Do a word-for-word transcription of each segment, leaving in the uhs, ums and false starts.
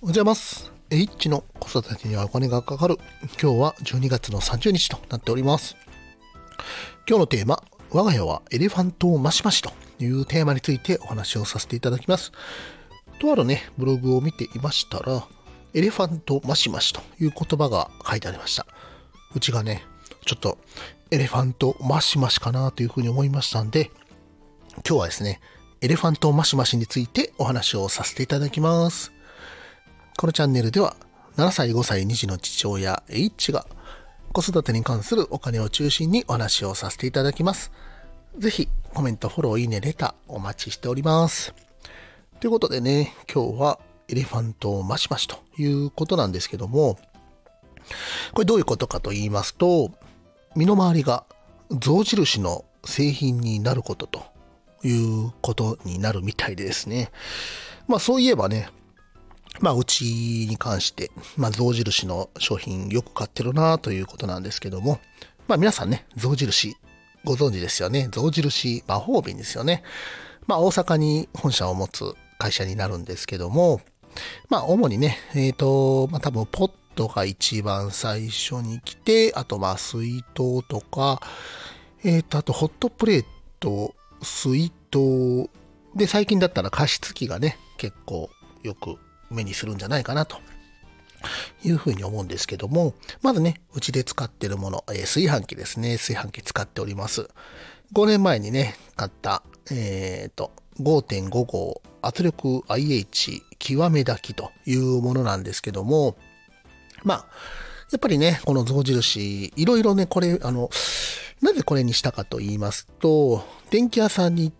ございます。H の子育てにはお金がかかる。今日はじゅうにがつのさんじゅうにちとなっております。今日のテーマ、我が家はエレファントマシマシというテーマについてお話をさせていただきます。とあるね、ブログを見ていましたら、エレファントマシマシという言葉が書いてありました。うちがね、ちょっとエレファントマシマシかなというふうに思いましたんで、今日はですね、エレファントマシマシについてお話をさせていただきます。このチャンネルではななさい、ごさい、に児の父親 H が子育てに関するお金を中心にお話をさせていただきます。ぜひコメント、フォロー、いいね、レターお待ちしております。ということでね、今日はエレファントマシマシということなんですけども、これどういうことかと言いますと、身の回りが象印の製品になることということになるみたいでですね。まあそういえばね、まあうちに関して、まあ象印の商品よく買ってるなということなんですけども、まあ皆さんね、象印ご存知ですよね。象印魔法瓶ですよね。まあ大阪に本社を持つ会社になるんですけども、まあ主にね、えっと、まあ多分ポットが一番最初に来て、あとまあ水筒とか、えっとあとホットプレート、水筒で、最近だったら加湿器がね、結構よく目にするんじゃないかなというふうに思うんですけども、まずね、うちで使ってるもの、えー、炊飯器ですね。炊飯器使っております。ごねんまえにね、買った、えっと、ごてんご 号圧力 アイエイチ 極め炊きというものなんですけども、まあ、やっぱりね、この象印、いろいろね、これ、あの、なぜこれにしたかと言いますと、電気屋さんに行って、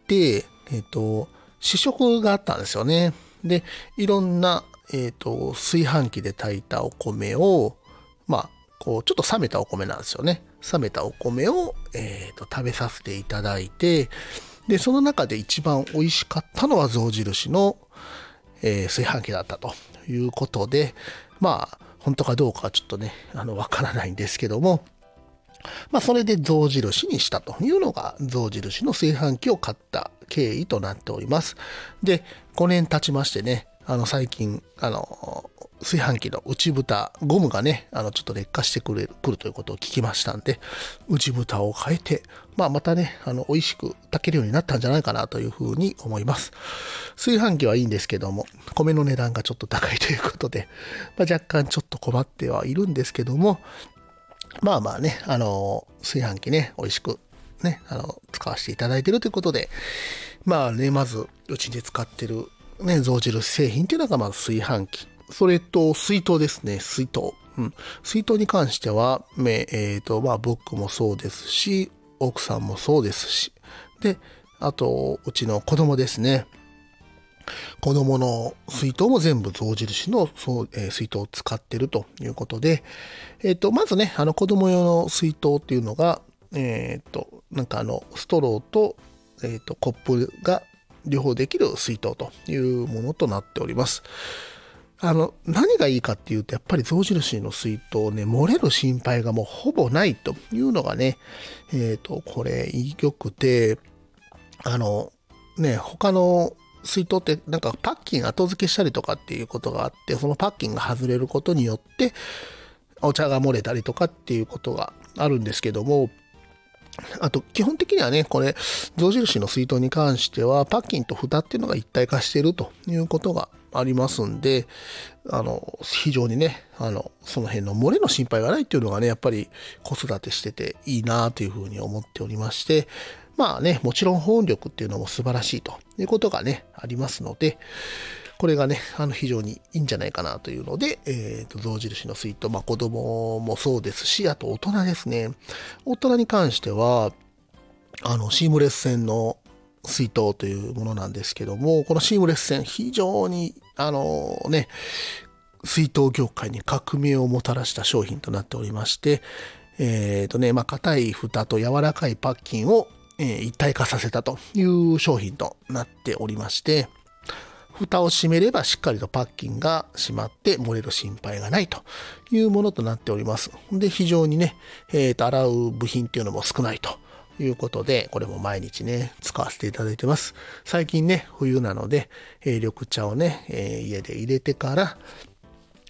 えっと、試食があったんですよね。で、いろんな、えっと、炊飯器で炊いたお米を、まあ、こう、ちょっと冷めたお米なんですよね。冷めたお米を、えっと、食べさせていただいて、で、その中で一番美味しかったのは象印の、えー、炊飯器だったということで、まあ、本当かどうかはちょっとね、あの、わからないんですけども、まあ、それで象印にしたというのが、象印の炊飯器を買った経緯となっております。で、ごねん経ちましてね、あの、最近、あの、炊飯器の内蓋、ゴムがね、あの、ちょっと劣化してくれる、くるということを聞きましたんで、内蓋を変えて、まあ、またね、あの、美味しく炊けるようになったんじゃないかなというふうに思います。炊飯器はいいんですけども、米の値段がちょっと高いということで、まあ、若干ちょっと困ってはいるんですけども、まあまあね、あの、炊飯器ね、美味しくね、あの、使わせていただいているということで、まあね、まず、うちで使ってるね、象印製品っていうのがまず炊飯器。それと、水筒ですね、水筒。うん。水筒に関しては、えっと、まあ僕もそうですし、奥さんもそうですし、で、あと、うちの子供ですね。子供の水筒も全部象印のそう、えー、水筒を使っているということで、えっと、まずね、あの子供用の水筒っていうのが、えっと、なんかあの、ストローと、えっと、コップが両方できる水筒というものとなっております。あの、何がいいかっていうと、やっぱり象印の水筒ね、漏れる心配がもうほぼないというのがね、えっと、これ、良くて、あの、ね、他の水筒ってなんかパッキン後付けしたりとかっていうことがあって、そのパッキンが外れることによってお茶が漏れたりとかっていうことがあるんですけども、あと基本的にはね、これ象印の水筒に関してはパッキンと蓋っていうのが一体化しているということがありますんで、あの非常にね、あのその辺の漏れの心配がないっていうのがね、やっぱり子育てしてていいなというふうに思っておりまして、まあね、もちろん保温力っていうのも素晴らしいということがね、ありますので、これがね、あの非常にいいんじゃないかなというので、えっと、象印の水筒、まあ子供もそうですし、あと大人ですね。大人に関しては、あの、シームレス線の水筒というものなんですけども、このシームレス線、非常に、あのね、水筒業界に革命をもたらした商品となっておりまして、えっとね、まあ硬い蓋と柔らかいパッキンをえー、一体化させたという商品となっておりまして、蓋を閉めればしっかりとパッキンが閉まって漏れる心配がないというものとなっております。で、非常にね、えーと、洗う部品っていうのも少ないということで、これも毎日ね、使わせていただいてます。最近ね、冬なので、えー、緑茶をね、えー、家で入れてから、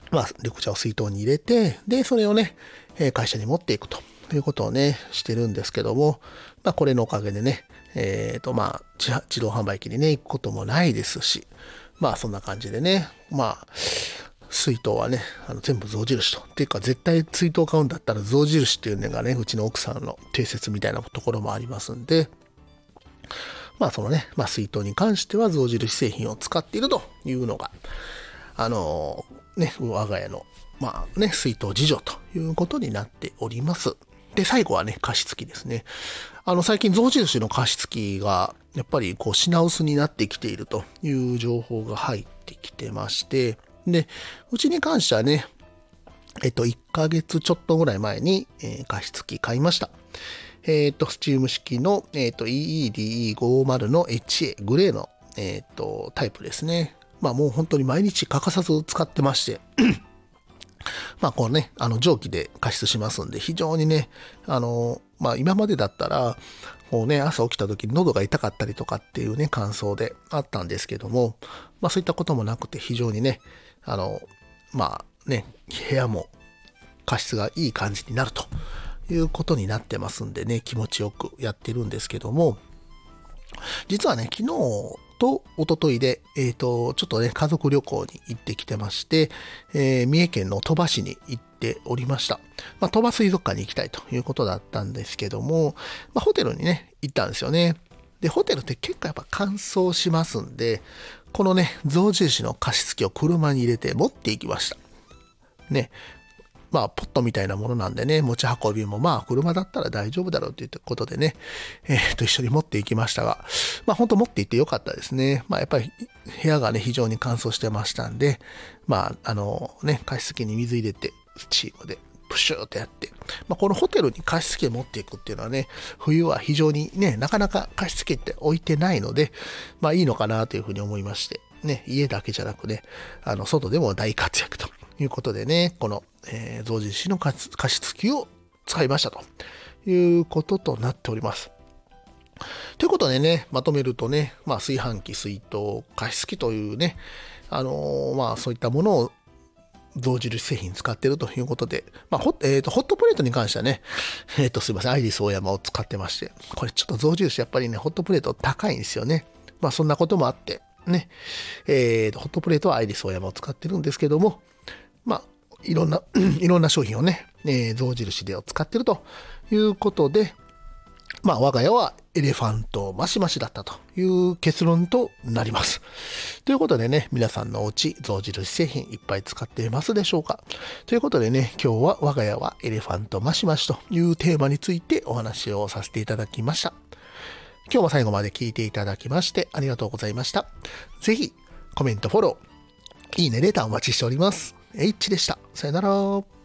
まあ、緑茶を水筒に入れて、で、それをね、えー会社に持っていくということをね、してるんですけども、まあ、これのおかげでね、えっと、まあ、自自動販売機にね、行くこともないですし、まあ、そんな感じでね、まあ、水筒はね、あの全部象印と。っていうか、絶対水筒買うんだったら象印っていうのがね、うちの奥さんの定説みたいなところもありますんで、まあそのね、まあ水筒に関しては象印製品を使っているというのが、あのね、我が家の、まあね、水筒事情ということになっております。で、最後はね、加湿器ですね。あの、最近象印の加湿器が、やっぱりこう品薄になってきているという情報が入ってきてまして、で、うちに関してはね、えっと、いっかげつちょっとぐらい前に、えー加湿器買いました。えっと、スチーム式の、えっと、イーイーディーイーごじゅう の エイチエー、グレーの、えっと、タイプですね。まあもう本当に毎日欠かさず使ってまして、まあこうね、あの蒸気で加湿しますんで、非常にね、あの、まあ今までだったら、こうね、朝起きた時に喉が痛かったりとかっていうね、感想であったんですけども、まあそういったこともなくて非常にね、あの、まあね、部屋も加湿がいい感じになるということになってますんでね、気持ちよくやってるんですけども、実はね、昨日と一昨日で、えっと、ちょっとね、家族旅行に行ってきてまして、えー三重県の鳥羽市に行っておりました。まあ、鳥羽水族館に行きたいということだったんですけども、まあ、ホテルにね、行ったんですよね。で、ホテルって結構やっぱ乾燥しますんで、このね、象印の加湿器を車に入れて持っていきました。ね。まあ、ポットみたいなものなんでね、持ち運びもまあ、車だったら大丈夫だろうということでね、えー、と、一緒に持っていきましたが、まあ、本当持って行ってよかったですね。まあ、やっぱり、部屋がね、非常に乾燥してましたんで、まあ、あのね、加湿器に水入れて、チームで、プシューってやって、まあ、このホテルに加湿器を持っていくっていうのはね、冬は非常にね、なかなか加湿器って置いてないので、まあ、いいのかなというふうに思いまして、ね、家だけじゃなくね、あの、外でも大活躍ということでね、この、えー、象印の加湿器を使いましたということとなっております。ということでね、まとめるとね、まあ、炊飯器、水筒、加湿器というね、あのーまあ、そういったものを象印製品使っているということで、まあ、ホ, えー、とホットプレートに関してはね、えっ、と、すいません、アイリスオーヤマを使ってまして、これちょっと象印やっぱりね、ホットプレート高いんですよね。まあ、そんなこともあって、ね、えー、とホットプレートはアイリスオーヤマを使ってるんですけども、まあ、いろんな、いろんな商品をね、えー、象印でを使ってるということで、まあ、我が家はエレファントマシマシだったという結論となります。ということでね、皆さんのお家、象印製品いっぱい使っていますでしょうか？ということでね、今日は我が家はエレファントマシマシというテーマについてお話をさせていただきました。今日も最後まで聞いていただきましてありがとうございました。ぜひコメント、フォロー、いいね、レターお待ちしております。H でした。さよなら。